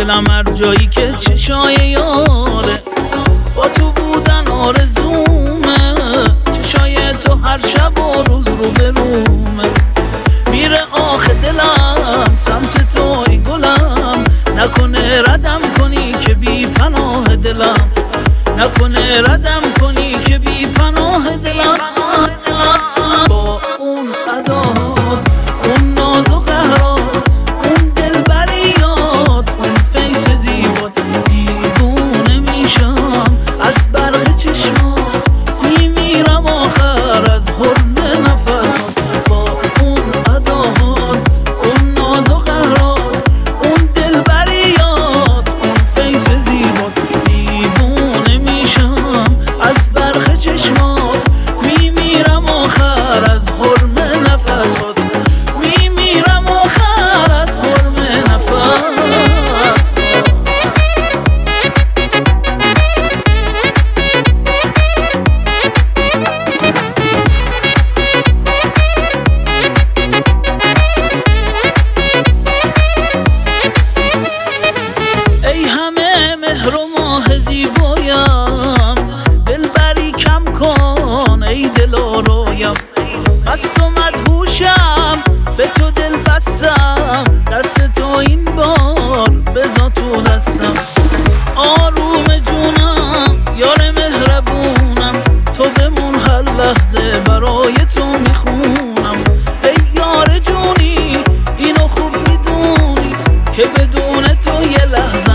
دلم هر جایی که چشای یاره با تو بودن آرزومه، چشای تو هر شب و روز رو به رومه. میره آخه دلم سمت تو ای گلم، نکنه ردم کنی که بی پناه دلم، نکنه ردم کنی که بی پناه دلم. با اون اداهات، اون ناز و قهرات، اون دلبریات، اون فیس زیبات، دیوونه میشم از برق چشمات، میمیرم آخر از حرم نفسات. با اون اداهات، اون ناز و قهرات، اون دلبریات، اون فیس زیبات، دیوونه میشم از برق چشمات، میمیرم آخر از حرم نفسات، میمیرم آخر از حرم نفسات. ای همه مهر و ماه زیبایم، دلبری کم کن ای دلارایم. مست و مدهوشم به تو دل بستم، دست تو این بار بذار تو دستم. آروم جونم یار مهربونم، تو بمون هر لحظه برای تو میخونم. ای یار جونی اینو خوب میدونی که بدون تو یه لحظه